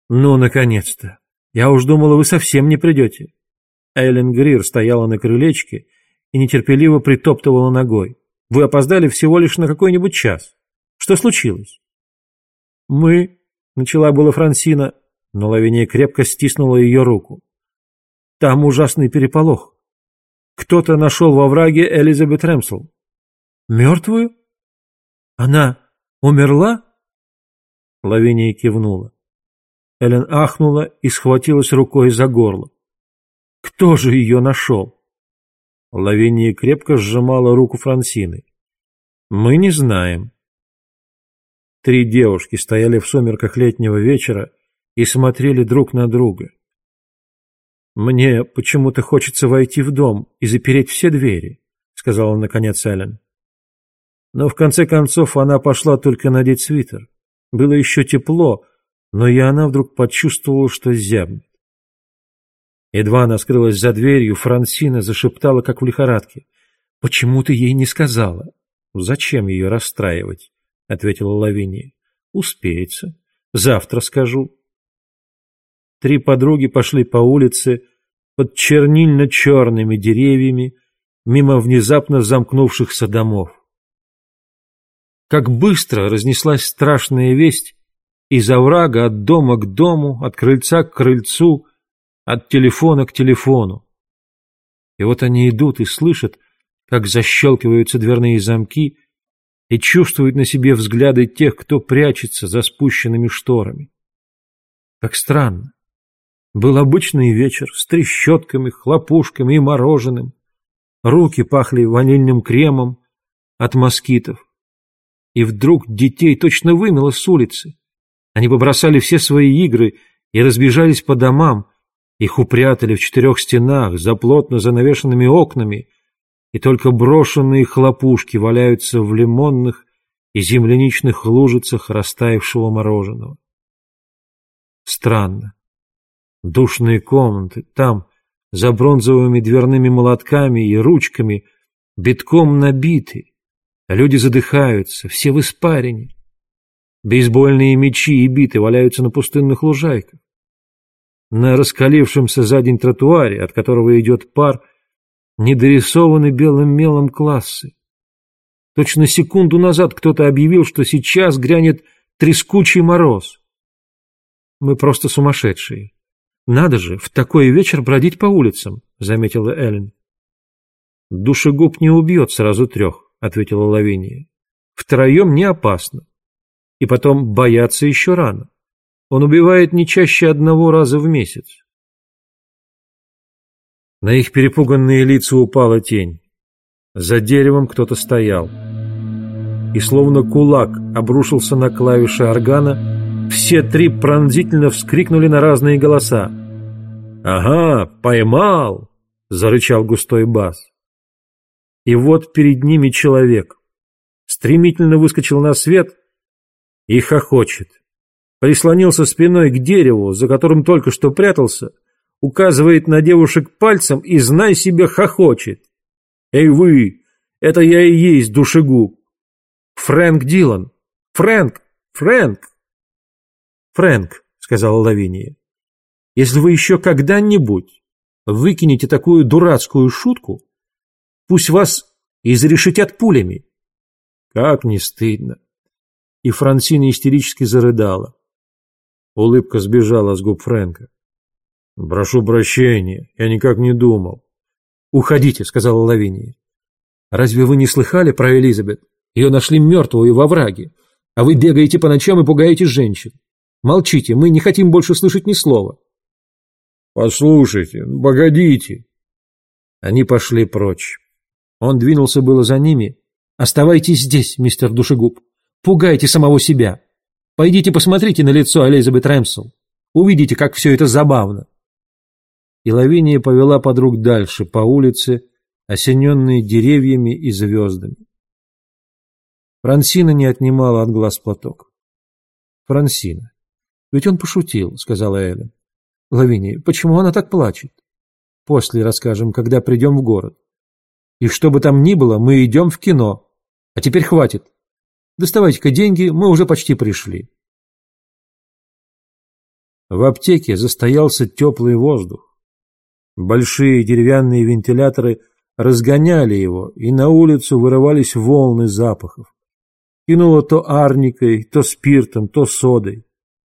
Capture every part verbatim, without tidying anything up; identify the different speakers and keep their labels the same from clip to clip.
Speaker 1: Ну, наконец-то. Я уж думала, вы совсем не придете. Эллен Грир стояла на крылечке и нетерпеливо притоптывала ногой. Вы опоздали всего лишь на какой-нибудь час. Что случилось? Мы... Начала была Франсина, но Лавиния крепко стиснула ее руку. Там ужасный переполох. Кто-то нашел во враге Элизабет Рэмсел. Мертвую? Она умерла? Лавиния кивнула. Эллен ахнула и схватилась рукой за горло. Кто же ее нашел? Лавиния крепко сжимала руку Франсины. Мы не знаем. Три девушки стояли в сумерках летнего вечера и смотрели друг на друга. «Мне почему-то хочется войти в дом и запереть все двери», — сказала наконец Эллен. Но в конце концов она пошла только надеть свитер. Было еще тепло, но и она вдруг почувствовала, что зябнет. Едва она скрылась за дверью, Франсина зашептала, как в лихорадке. «Почему ты ей не сказала?» «Зачем ее расстраивать?» — ответила Лавиния. «Успеется. Завтра скажу». Три подруги пошли по улице под чернильно-черными деревьями, мимо внезапно замкнувшихся домов. Как быстро разнеслась страшная весть из оврага от дома к дому, от крыльца к крыльцу, от телефона к телефону. И вот они идут и слышат, как защелкиваются дверные замки, и чувствуют на себе взгляды тех, кто прячется за спущенными шторами. Как странно. Был обычный вечер с трещотками, хлопушками и мороженым. Руки пахли ванильным кремом от москитов. И вдруг детей точно вымело с улицы. Они побросали все свои игры и разбежались по домам. Их упрятали в четырех стенах, за плотно занавешенными окнами, и только брошенные хлопушки валяются в лимонных и земляничных лужицах растаявшего мороженого. Странно. Душные комнаты, там, за бронзовыми дверными молотками и ручками, битком набиты. Люди задыхаются, все в испарине. Бейсбольные мячи и биты валяются на пустынных лужайках. На раскалившемся за день тротуаре, от которого идет пар, недорисованы белым мелом классы. Точно секунду назад кто-то объявил, что сейчас грянет трескучий мороз. Мы просто сумасшедшие. Надо же в такой вечер бродить по улицам, заметила Эллен. Душегуб не убьет сразу трех, ответила Лавиния. Втроем не опасно. И потом бояться еще рано. Он убивает не чаще одного раза в месяц. На их перепуганные лица упала тень. За деревом кто-то стоял. И словно кулак обрушился на клавиши органа, все три пронзительно вскрикнули на разные голоса. «Ага, поймал!» — зарычал густой бас. И вот перед ними человек. Стремительно выскочил на свет и хохочет. Прислонился спиной к дереву, за которым только что прятался, указывает на девушек пальцем и, знай себе, хохочет. «Эй вы, это я и есть душегуб! Фрэнк Дилан! Фрэнк! Фрэнк!» «Фрэнк», — сказала Лавиния, — «если вы еще когда-нибудь выкинете такую дурацкую шутку, пусть вас изрешетят пулями». Как не стыдно. И Франсина истерически зарыдала. Улыбка сбежала с губ Фрэнка. «Прошу прощения, я никак не думал». «Уходите», — сказала Лавиния. «Разве вы не слыхали про Элизабет? Ее нашли мертвую во враге, а вы бегаете по ночам и пугаете женщин. Молчите, мы не хотим больше слышать ни слова». «Послушайте, погодите». Они пошли прочь. Он двинулся было за ними. «Оставайтесь здесь, мистер Душегуб. Пугайте самого себя. Пойдите посмотрите на лицо Элизабет Рэмсел. Увидите, как все это забавно». И Лавиния повела подруг дальше, по улице, осененной деревьями и звездами. Франсина не отнимала от глаз платок. «Франсина, ведь он пошутил», — сказала Эллен. «Лавиния, почему она так плачет? После расскажем, когда придем в город. И что бы там ни было, мы идем в кино. А теперь хватит. Доставайте-ка деньги, мы уже почти пришли». В аптеке застоялся теплый воздух. Большие деревянные вентиляторы разгоняли его, и на улицу вырывались волны запахов. Тянуло то арникой, то спиртом, то содой.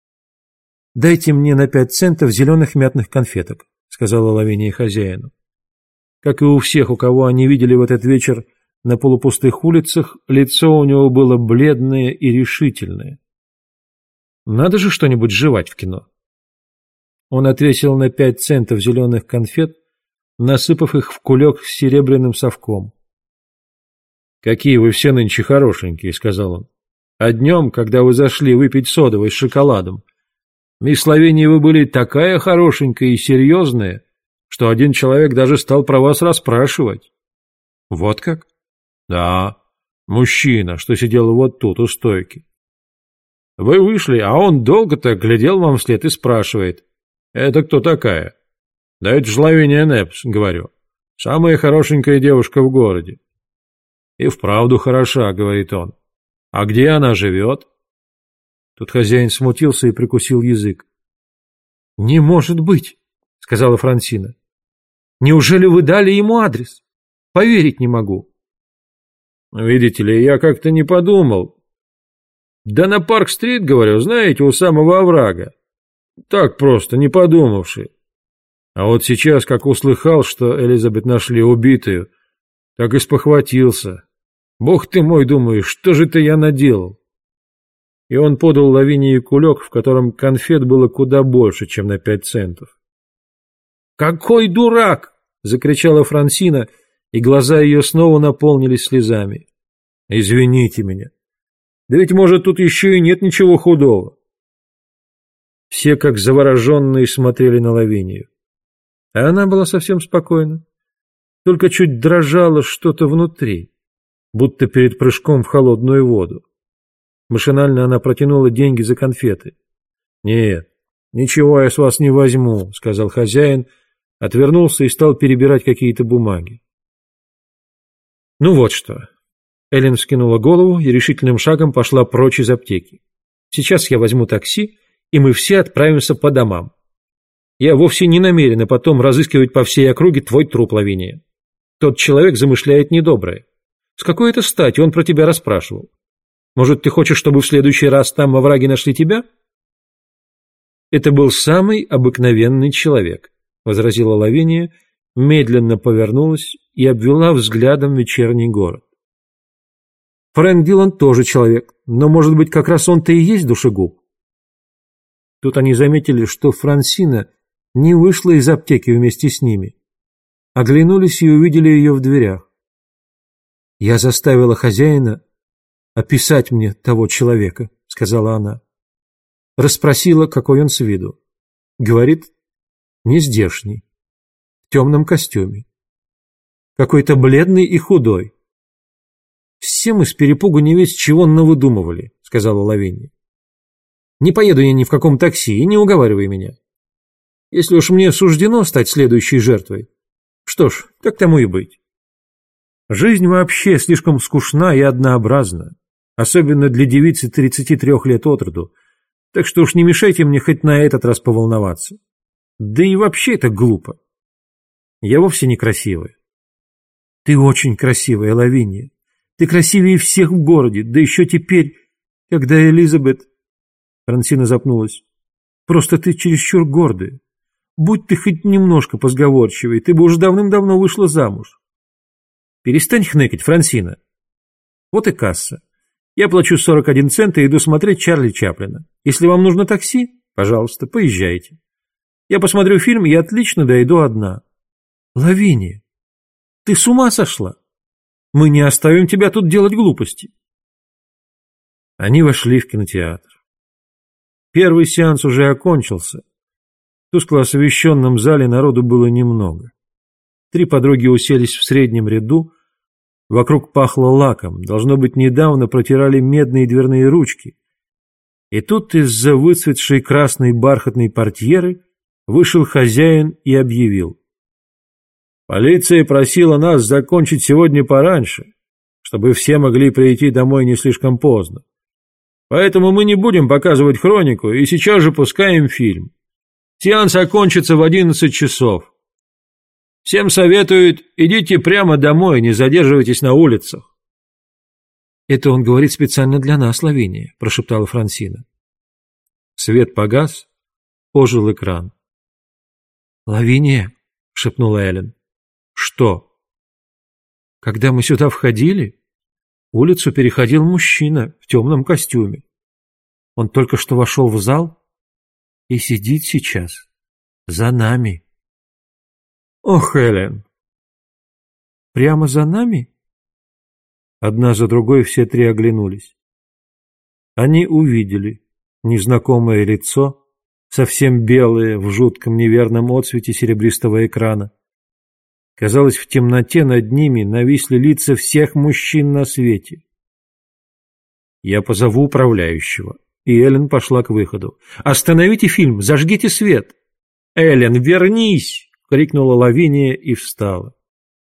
Speaker 1: «Дайте мне на пять центов зеленых мятных конфеток», — сказала Лавиния хозяину. Как и у всех, у кого они видели в этот вечер на полупустых улицах, лицо у него было бледное и решительное. Надо же что-нибудь жевать в кино. Он отвесил на пять центов зеленых конфет, насыпав их в кулек с серебряным совком. «Какие вы все нынче хорошенькие», — сказал он. «А днем, когда вы зашли выпить содовой с шоколадом, мисс Лавиния, вы были такая хорошенькая и серьезная, что один человек даже стал про вас расспрашивать». «Вот как?» «Да, мужчина, что сидел вот тут у стойки. Вы вышли, а он долго-то глядел вам вслед и спрашивает: это кто такая? Да это ж Лавиния Непс, говорю. Самая хорошенькая девушка в городе. И вправду хороша, говорит он. А где она живет?» Тут хозяин смутился и прикусил язык. «Не может быть», — сказала Франсина. «Неужели вы дали ему адрес? Поверить не могу». «Видите ли, я как-то не подумал. Да на Парк-стрит, говорю, знаете, у самого оврага. Так просто, не подумавши. А вот сейчас, как услыхал, что Элизабет нашли убитую, так и спохватился. Бог ты мой, думаю, что же это я наделал?» И он подал Лавинии кулек, в котором конфет было куда больше, чем на пять центов. «Какой дурак!» — закричала Франсина, и глаза ее снова наполнились слезами. «Извините меня. Да ведь, может, тут еще и нет ничего худого». Все, как завороженные, смотрели на Лавинию. А она была совсем спокойна. Только чуть дрожало что-то внутри, будто перед прыжком в холодную воду. Машинально она протянула деньги за конфеты. «Нет, ничего я с вас не возьму», — сказал хозяин, отвернулся и стал перебирать какие-то бумаги. «Ну вот что». Эллен вскинула голову и решительным шагом пошла прочь из аптеки. «Сейчас я возьму такси, и мы все отправимся по домам. Я вовсе не намерена потом разыскивать по всей округе твой труп, Лавиния. Тот человек замышляет недоброе. С какой это стати он про тебя расспрашивал? Может, ты хочешь, чтобы в следующий раз там во враге нашли тебя?» «Это был самый обыкновенный человек», — возразила Лавиния, медленно повернулась и обвела взглядом вечерний город. «Фрэнк Дилан тоже человек, но, может быть, как раз он-то и есть душегуб». Тут они заметили, что Франсина не вышла из аптеки вместе с ними. Оглянулись и увидели ее в дверях. «Я заставила хозяина описать мне того человека», — сказала она. Расспросила, какой он с виду. Говорит, нездешний, в темном костюме. Какой-то бледный и худой. «Все мы с перепугу не весть чего навыдумывали», — сказала Лавиния. «Не поеду я ни в каком такси, и не уговаривай меня. Если уж мне суждено стать следующей жертвой, что ж, так тому и быть. Жизнь вообще слишком скучна и однообразна, особенно для девицы тридцати трех лет от роду, так что уж не мешайте мне хоть на этот раз поволноваться. Да и вообще это глупо. Я вовсе не красивая». «Ты очень красивая, Лавиния. Ты красивее всех в городе, да еще теперь, когда Элизабет...» Франсина запнулась. «Просто ты чересчур гордая. Будь ты хоть немножко позговорчивой, ты бы уже давным-давно вышла замуж». «Перестань хныкать, Франсина. Вот и касса. Я плачу сорок один цент и иду смотреть Чарли Чаплина. Если вам нужно такси, пожалуйста, поезжайте. Я посмотрю фильм и отлично дойду одна». «Лавиния, ты с ума сошла? Мы не оставим тебя тут делать глупости». Они вошли в кинотеатр. Первый сеанс уже окончился. В тускло освещенном зале народу было немного. Три подруги уселись в среднем ряду. Вокруг пахло лаком. Должно быть, недавно протирали медные дверные ручки. И тут из-за выцветшей красной бархатной портьеры вышел хозяин и объявил: «Полиция просила нас закончить сегодня пораньше, чтобы все могли прийти домой не слишком поздно. Поэтому мы не будем показывать хронику и сейчас же пускаем фильм. Сеанс окончится в одиннадцать часов. Всем советуют, идите прямо домой, не задерживайтесь на улицах. Это он говорит специально для нас, Лавиния, прошептала Франсина. Свет погас, ожил экран. Лавиния, шепнула Эллен. Что? Когда мы сюда входили, улицу переходил мужчина в темном костюме. Он только что вошел в зал и сидит сейчас за нами. Ох, Эллен! Прямо за нами? Одна за другой все три оглянулись. Они увидели незнакомое лицо, совсем белое в жутком неверном отсвете серебристого экрана. Казалось, в темноте над ними нависли лица всех мужчин на свете. Я позову управляющего. И Эллен пошла к выходу. «Остановите фильм! Зажгите свет!» «Эллен, вернись!» — крикнула Лавиния и встала.